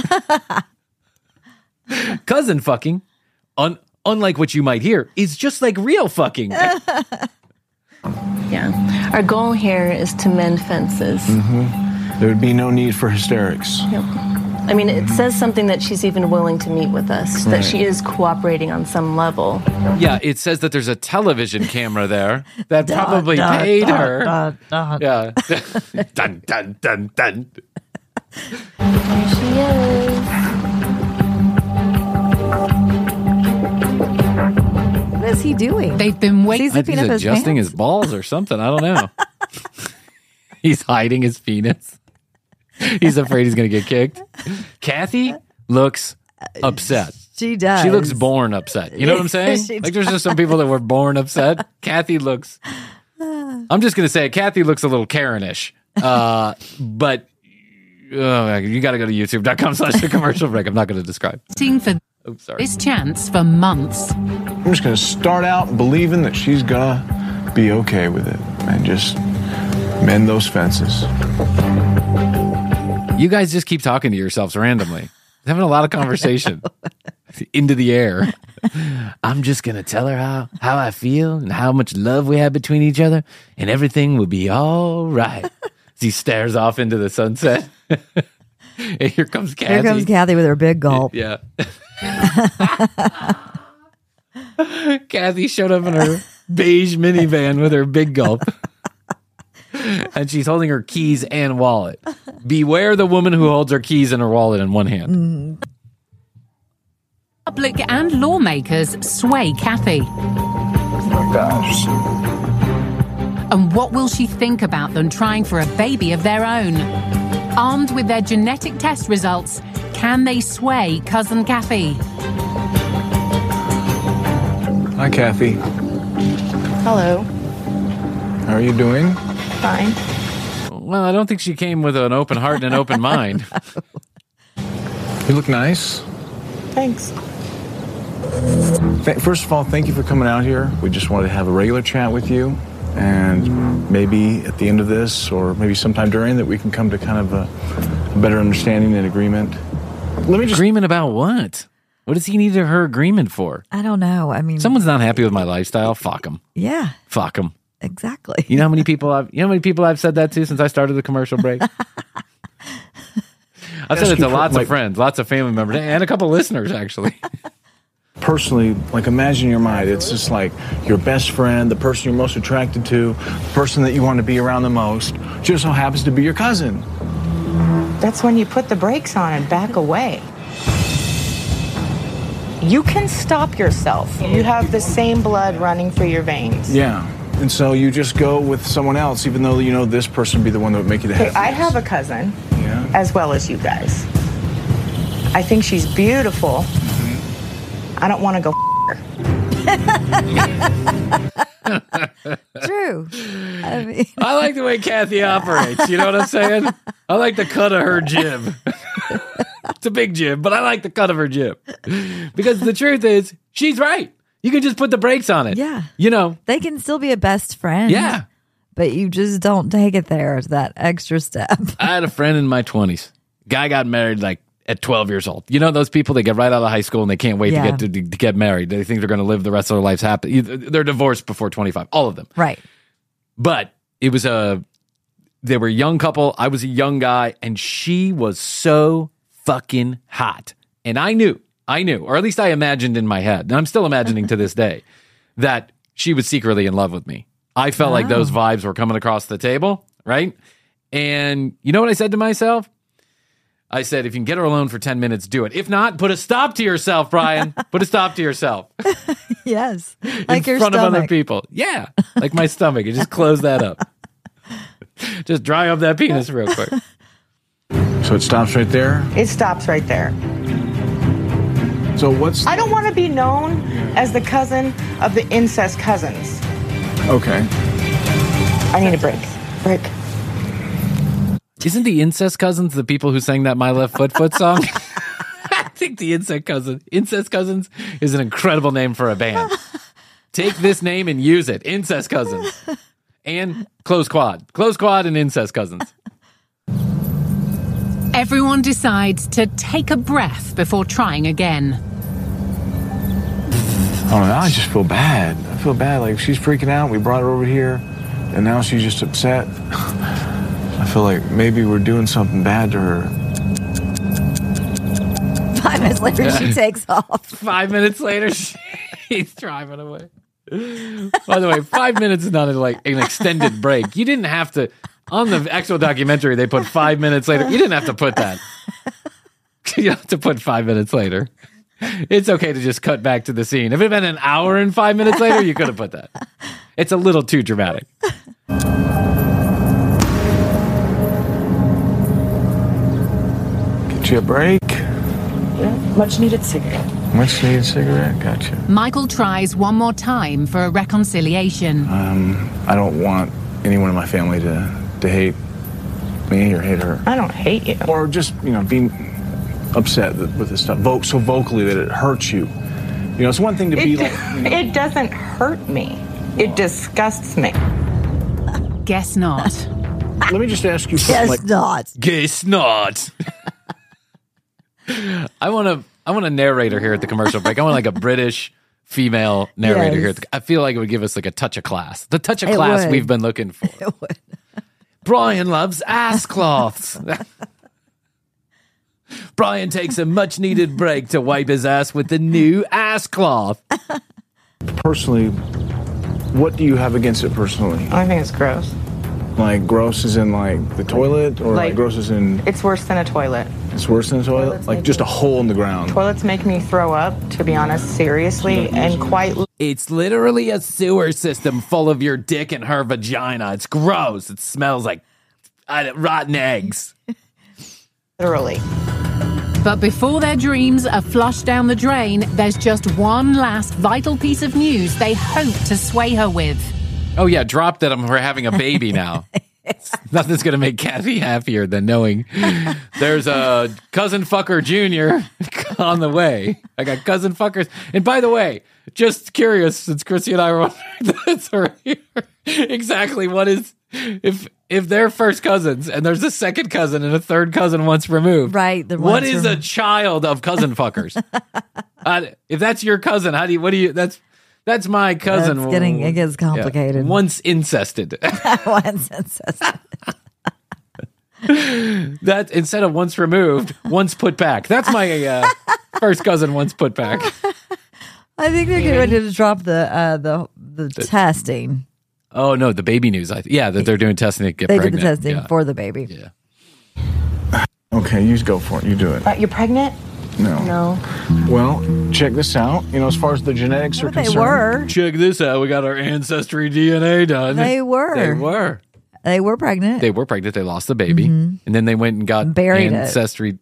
Cousin fucking, un- unlike what you might hear, is just like real fucking. Yeah. Our goal here is to mend fences. Mm-hmm. There would be no need for hysterics. Yep. I mean, it says something that she's even willing to meet with us, Right. that she is cooperating on some level. Yeah, it says that there's a television camera there that Dun, probably dun, paid dun, her. dun, dun. Yeah. Dun, dun, dun, dun. There she is. What is he doing? They've been waiting. He's I think zipping he's up his adjusting pants. his balls or something. I don't know. He's hiding his penis. He's afraid he's going to get kicked. Kathy looks upset. She does. She looks born upset. You know what I'm saying? She Like there's just some people that were born upset. Kathy looks, I'm just going to say it, Kathy looks a little Karen-ish. Uh, but oh, you got to go to youtube.com slash the commercial break. I'm not going to describe. waiting for Oops, sorry. this chance for months. I'm just going to start out believing that she's going to be okay with it and just mend those fences. You guys just keep talking to yourselves randomly. Having a lot of conversation into the air. I'm just going to tell her how, how I feel and how much love we have between each other, and everything will be all right. As he stares off into the sunset. And here comes Kathy. Here comes Kathy with her big gulp. Yeah. Kathy showed up in her beige minivan with her big gulp. And she's holding her keys and wallet. Beware the woman who holds her keys and her wallet in one hand. Mm. Public and lawmakers sway Kathy. Oh my gosh. And what will she think about them trying for a baby of their own? Armed with their genetic test results, can they sway Cousin Kathy? Hi, Kathy. Hello. How are you doing? Fine. Well, I don't think she came with an open heart and an open mind. You look nice. Thanks. Th- First of all, thank you for coming out here. We just wanted to have a regular chat with you. And maybe at the end of this, or maybe sometime during, that we can come to kind of a, a better understanding and agreement. Let me just... Agreement about what? What does he need her agreement for? I don't know. I mean, Someone's not happy with my lifestyle. Fuck them. Yeah, Fuck them. exactly. You know how many people I've you know how many people I've said that to since I started the commercial break? I've said it to lots like, of friends, lots of family members, and a couple listeners actually. Personally, like imagine in your mind, it's just like your best friend, the person you're most attracted to, the person that you want to be around the most, just so happens to be your cousin. That's when you put the brakes on and back away. You can stop yourself. You have the same blood running through your veins. Yeah. And so you just go with someone else, even though you know this person would be the one that would make you the Okay, happiest. I have a cousin, Yeah. as well as you guys. I think she's beautiful. I don't want to go her. True. I mean, I like the way Kathy operates. You know what I'm saying? I like the cut of her jib. It's a big jib, but I like the cut of her jib. Because the truth is, she's right. You can just put the brakes on it. Yeah. You know? they can still be a best friend. Yeah. But you just don't take it there, that extra step. I had a friend in my twenties. Guy got married like at twelve years old. You know those people, they get right out of high school and they can't wait Yeah. to get to, to get married. They think they're going to live the rest of their lives happy. They're divorced before twenty-five. All of them. Right. But it was a, they were a young couple. I was a young guy, and she was so fucking hot. And I knew, I knew, or at least I imagined in my head, and I'm still imagining to this day, that she was secretly in love with me. I felt like those vibes were coming across the table, right? And you know what I said to myself? I said, if you can get her alone for ten minutes, do it. If not, put a stop to yourself, Brian. Put a stop to yourself. Yes. Like in your front stomach. of other people. Yeah. Like my stomach. You just close that up. Just dry up that penis real quick. So it stops right there? It stops right there. So what's... I don't want to be known as the cousin of the incest cousins. Okay. I need a break. Break. Isn't the incest cousins the people who sang that My Left Foot Foot song? I think the incest cousin, incest cousins is an incredible name for a band. Take this name and use it. Incest cousins. And close quad. Close quad and incest cousins. Everyone decides to take a breath before trying again. Oh, now I just feel bad. I feel bad. Like she's freaking out. We brought her over here, and now she's just upset. I feel like maybe we're doing something bad to her. Five minutes later, she takes off. Five minutes later, she's driving away. By the way, five minutes is not a, like an extended break. You didn't have to. On the actual documentary, they put five minutes later. You didn't have to put that. You don't have to put five minutes later. It's okay to just cut back to the scene. If it had been an hour and five minutes later, you could have put that. It's a little too dramatic. Get you a break. Yeah, much needed cigarette. Much needed cigarette. Gotcha. Michael tries one more time for a reconciliation. Um, I don't want anyone in my family to, to hate me or hate her. I don't hate you. Or just, you know, being upset with this stuff vo- so vocally that it hurts you. You know, it's one thing to be It, like... You know, it doesn't hurt me. It disgusts me. Guess not. let me just ask you... Guess like, not. Guess not. I want to. I want a narrator here at the commercial break. I want like a British female narrator Yes. here. At the, I feel like it would give us like a touch of class. The touch of It class would. we've been looking for. It would. Brian loves ass cloths. Brian takes a much needed break to wipe his ass with the new ass cloth. personally, what do you have against it personally? I think it's gross. Like gross is in like the toilet, or like, Like- gross is in It's worse than a toilet. it's worse than the toilet? Toilets Like make just a me- hole in the ground. Toilets make me throw up, to be honest, seriously, and quite It's literally a sewer system full of your dick and her vagina. It's gross. It smells like uh, rotten eggs. literally. But before their dreams are flushed down the drain, there's just one last vital piece of news they hope to sway her with. Oh yeah, drop that I'm we're having a baby now. Nothing's gonna make Kathy happier than knowing there's a cousin fucker junior on the way. I got cousin fuckers. And by the way, just curious, since Chrissy and I were wondering this earlier, exactly what is if if they're first cousins and there's a second cousin and a third cousin once removed, Right, the what once is a removed. child of cousin fuckers? I, if that's your cousin, how do you? What do you? That's that's my cousin. It's getting it gets complicated. Yeah. Once incested. Once incested. That instead of once removed, once put back. That's my uh, first cousin. Once put back. I think they're getting ready to drop the uh, the the, the testing. Oh no, the baby news. I yeah, that they're doing testing to get they pregnant. did the testing yeah. for the baby. Yeah. Okay, you go for it. You do it. Uh, you're pregnant? No. No. Well, check this out. You know, as far as the genetics are But they concerned. were. Check this out. We got our ancestry D N A done. They were. They were. They were pregnant. They were pregnant. They lost the baby, Mm-hmm. and then they went and got Buried it. ancestry.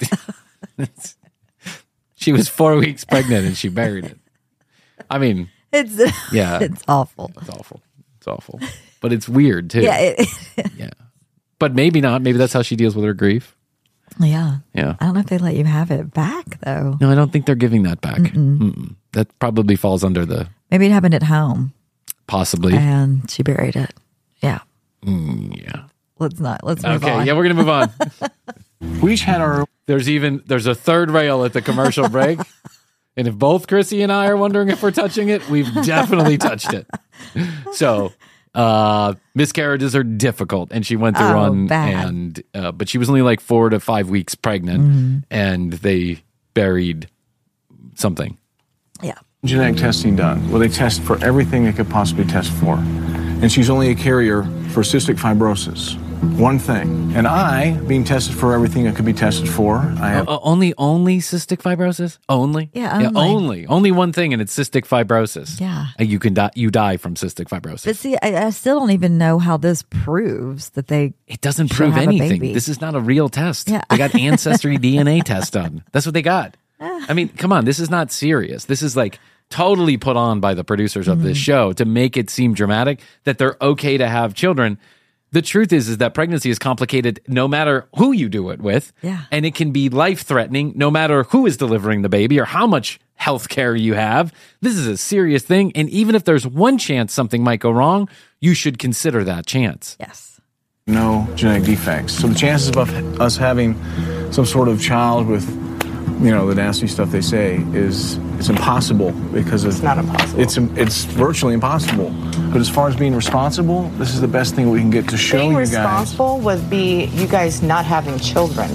She was four weeks pregnant, and she buried it. I mean, It's yeah, it's awful. It's awful. It's awful. But it's weird too. Yeah. It, yeah. But maybe not. Maybe that's how she deals with her grief. yeah. Yeah. I don't know if they let you have it back though. No, I don't think they're giving that back. Mm-mm. Mm-mm. That probably falls under the Maybe it happened at home possibly. and she buried it. Yeah. Mm, yeah. Let's not. Let's move Okay. on. Yeah, we're gonna move on. We each had our. There's even there's a third rail at the commercial break. And if both Chrissy and I are wondering if we're touching it, we've definitely touched it. So, uh, miscarriages are difficult, and she went through Oh, one, bad. and uh, but she was only like four to five weeks pregnant, Mm-hmm. and they buried something. Yeah. Genetic testing done. Well, they test for everything they could possibly test for. And she's only a carrier for cystic fibrosis. One thing. And I, being tested for everything that could be tested for, I have. Uh, only only cystic fibrosis? Only? Yeah, yeah, only. only. Only one thing, and it's cystic fibrosis. Yeah. And you can die. You die from cystic fibrosis. But see, I, I still don't even know how this proves that they. It doesn't should prove have a anything. baby. This is not a real test. Yeah. They got ancestry D N A test done. That's what they got. I mean, come on. This is not serious. This is like totally put on by the producers of Mm-hmm. this show to make it seem dramatic that they're okay to have children. The truth is, is that pregnancy is complicated no matter who you do it with. Yeah. And it can be life-threatening no matter who is delivering the baby or how much health care you have. This is a serious thing. And even if there's one chance something might go wrong, you should consider that chance. Yes. No genetic defects. So the chances of us having some sort of child with, you know, the nasty stuff they say is it's impossible because of, It's not impossible. It's it's virtually impossible. But as far as being responsible, this is the best thing we can get to show Being you guys. responsible would be you guys not having children.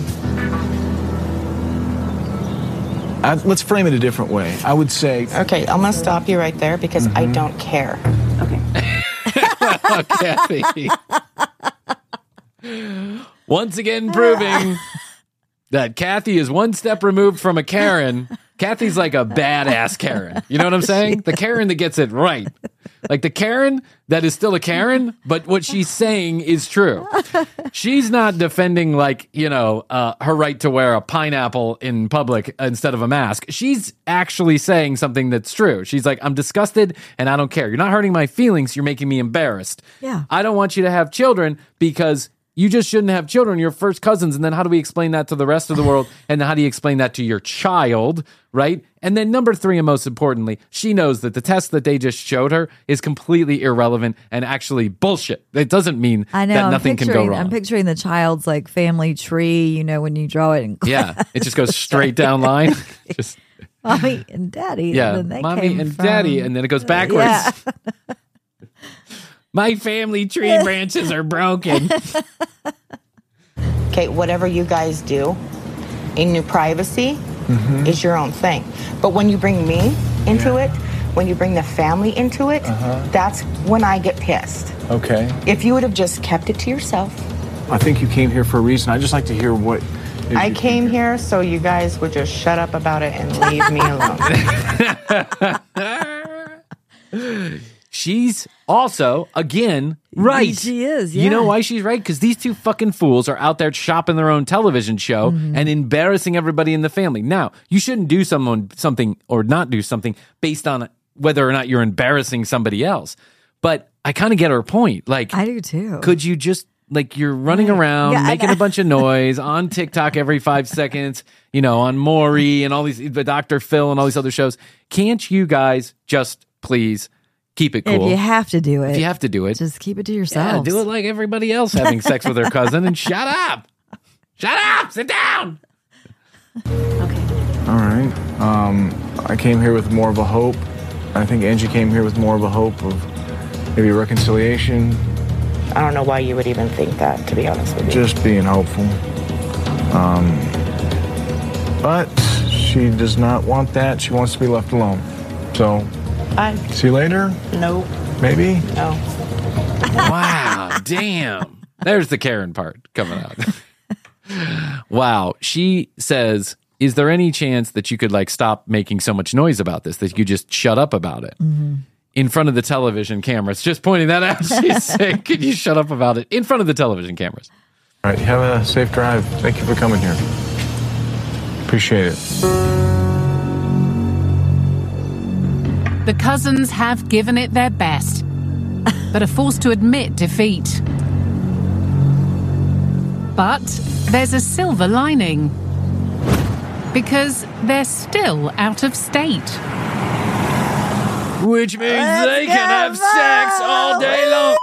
I, let's frame it a different way. I would say. Okay, I'm gonna stop you right there because I Mm-hmm. don't care. Kathy. Once again proving that Kathy is one step removed from a Karen. Kathy's like a badass Karen. You know what I'm saying? The Karen that gets it right. Like the Karen that is still a Karen, but what she's saying is true. She's not defending, like, you know, uh, her right to wear a pineapple in public instead of a mask. She's actually saying something that's true. She's like, I'm disgusted and I don't care. You're not hurting my feelings. You're making me embarrassed. Yeah. I don't want you to have children because you just shouldn't have children. You're first cousins. And then how do we explain that to the rest of the world? And then how do you explain that to your child? Right. And then number three, and most importantly, she knows that the test that they just showed her is completely irrelevant and actually bullshit. It doesn't mean I know. that I'm nothing can go picturing- wrong. I'm picturing the child's like family tree. You know, when you draw it in class. Yeah. It just goes straight down line. Just, Mommy and daddy. yeah. And then they Mommy came and from- daddy. And then it goes backwards. Yeah. My family tree branches are broken. Okay, whatever you guys do in your privacy Mm-hmm. is your own thing. But when you bring me into it, when you bring the family into it, Uh-huh. that's when I get pissed. Okay. If you would have just kept it to yourself. I think you came here for a reason. I'd just like to hear what. is I your- came here so you guys would just shut up about it and leave me alone. She's also, again, right. She is, You know yeah. why she's right? Because these two fucking fools are out there shopping their own television show Mm-hmm. and embarrassing everybody in the family. Now, you shouldn't do someone something or not do something based on whether or not you're embarrassing somebody else. But I kind of get her point. Like, I do too. could you just, like, you're running around Yeah, I making know. a bunch of noise on TikTok every five seconds, you know, on Maury and all these, the Doctor Phil and all these other shows. Can't you guys just please keep it cool? If you have to do it, If you have to do it, just keep it to yeah, yourself. do it like everybody else having sex with their cousin and shut up. Shut up. Sit down. All right. Um, I came here with more of a hope. I think Angie came here with more of a hope of maybe reconciliation. I don't know why you would even think that, to be honest with you. Just being hopeful. Um, but she does not want that. She wants to be left alone. So, I see you later? No. Maybe? No. Wow, damn. There's the Karen part coming out. Wow. She says, is there any chance that you could like stop making so much noise about this, that you just shut up about it? Mm-hmm. In front of the television cameras. Just pointing that out. She's saying, could you shut up about it in front of the television cameras? All right, have a safe drive. Thank you for coming here. Appreciate it. The cousins have given it their best, but are forced to admit defeat. But there's a silver lining, because they're still out of state. Which means Let's they can have sex all day long.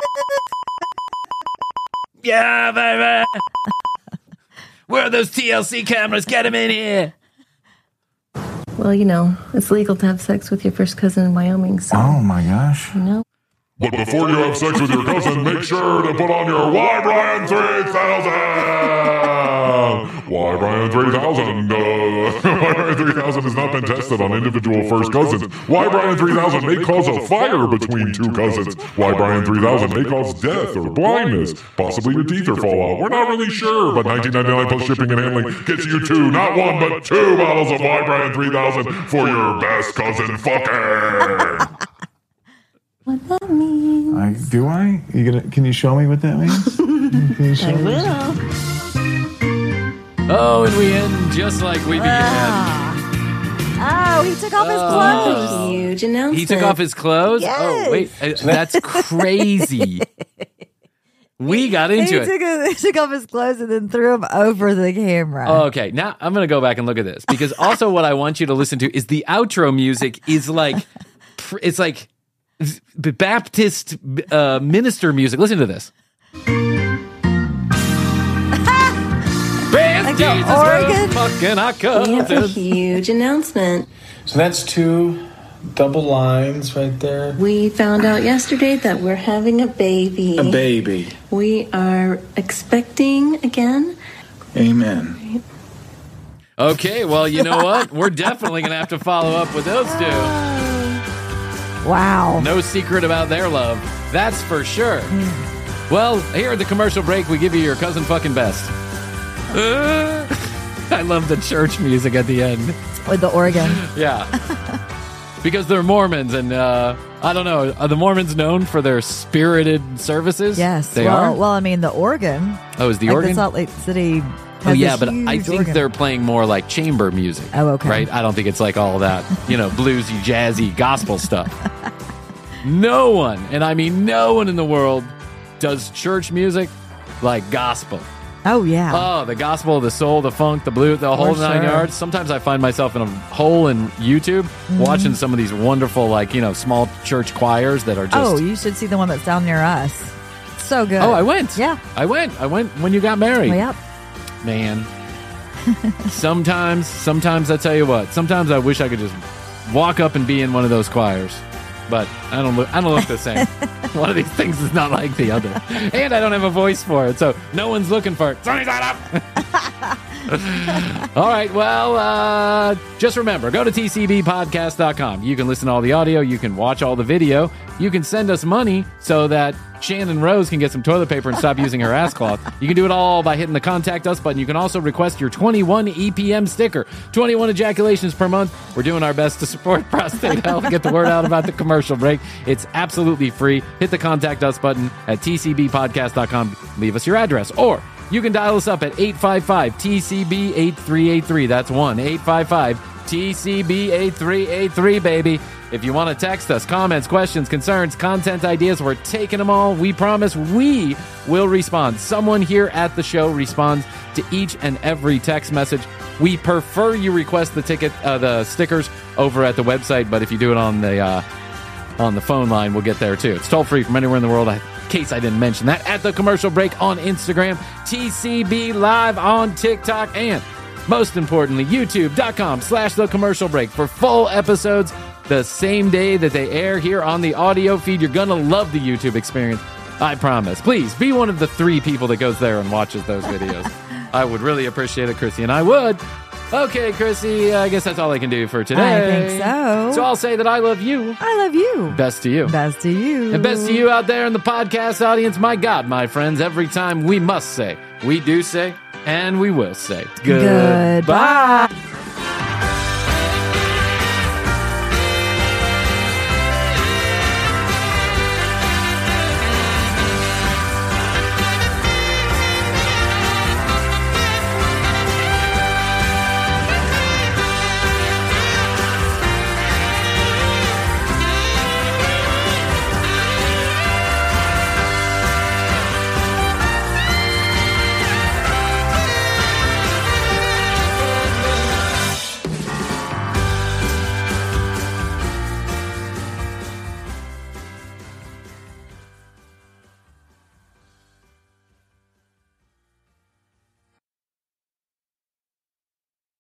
Yeah, baby. Where are those T L C cameras? Get them in here. Well, you know, it's legal to have sex with your first cousin in Wyoming, so... Oh, my gosh. You know? But before you have sex with your cousin, make sure to put on your Y Brian three thousand! Y Brian three thousand, uh, Y Brian three thousand has not been tested on individual first cousins. Y Brian three thousand may cause a fire between two cousins. Y Brian three thousand may cause death or blindness. Possibly your teeth or fall out. We're not really sure, but nineteen ninety-nine plus shipping and handling gets you two, not one, but two bottles of Y Brian three thousand for your best cousin fucking! What that means? I, do I? You gonna? Can you show me what that means? Can you show I me? will. Oh, and we end just like we began. Oh, he took off his clothes. Oh, huge announcement. He took off his clothes? Yes. Oh, wait. uh, That's crazy. We got into he it. Took a, he took off his clothes and then threw them over the camera. Oh, okay, now I'm going to go back and look at this, because also what I want you to listen to is the outro music is like, it's like Baptist uh, minister music. Listen to this. Praise Jesus, Oregon. fucking our We have a cousins. huge announcement. So that's two double lines right there. We found out yesterday that we're having a baby. A baby. We are expecting again. Amen. Okay, well, you know what? We're definitely going to have to follow up with those two. Wow. No secret about their love. That's for sure. Well, here at the commercial break, we give you your cousin fucking best. Uh, I love the church music at the end. With the organ. Yeah. Because they're Mormons, and uh, I don't know, are the Mormons known for their spirited services? Yes. They well, are? Well, I mean, the organ. Oh, is the like organ? The Salt Lake City. Oh, has yeah, this but I huge think organ. they're playing more like chamber music. Oh, okay. Right? I don't think it's like all that, you know, bluesy, jazzy, gospel stuff. No one, and I mean no one in the world, does church music like gospel. Oh, yeah. Oh, the gospel, the soul, the funk, the blue, the whole For nine sure. yards. Sometimes I find myself in a hole in YouTube Mm-hmm. watching some of these wonderful, like, you know, small church choirs that are just... Oh, you should see the one that's down near us. So good. Oh, I went. Yeah. I went. I went when you got married. Well, yep. Man. sometimes, sometimes I tell you what, sometimes I wish I could just walk up and be in one of those choirs. But I don't look I don't look the same. One of these things is not like the other. And I don't have a voice for it, so no one's looking for it. Sunny side up! All right, well, uh, just remember, go to T C B podcast dot com. You can listen to all the audio. You can watch all the video. You can send us money so that Shannon Rose can get some toilet paper and stop using her ass cloth. You can do it all by hitting the Contact Us button. You can also request your twenty-one E P M sticker. twenty-one ejaculations per month. We're doing our best to support prostate health, get the word out about the commercial break. It's absolutely free. Hit the Contact Us button at T C B podcast dot com. Leave us your address. Or you can dial us up at eight five five T C B eight three eight three. That's one eight five five T C B eight three eight three, baby. If you want to text us, comments, questions, concerns, content ideas, we're taking them all. We promise we will respond. Someone here at the show responds to each and every text message. We prefer you request the ticket, uh, the stickers over at the website, but if you do it on the uh, on the phone line, we'll get there too. It's toll free from anywhere in the world. In case I didn't mention that, at the commercial break on Instagram, T C B Live on TikTok, and most importantly, youtube.com slash the commercial break for full episodes the same day that they air here on the audio feed. You're going to love the YouTube experience. I promise. Please be one of the three people that goes there and watches those videos. I would really appreciate it, Chrissy, and I would. Okay, Chrissy, I guess that's all I can do for today. I think so. So I'll say that I love you. I love you. Best to you. Best to you. And best to you out there in the podcast audience. My God, my friends, every time we must say, we do say, and we will say, Goodbye. Goodbye.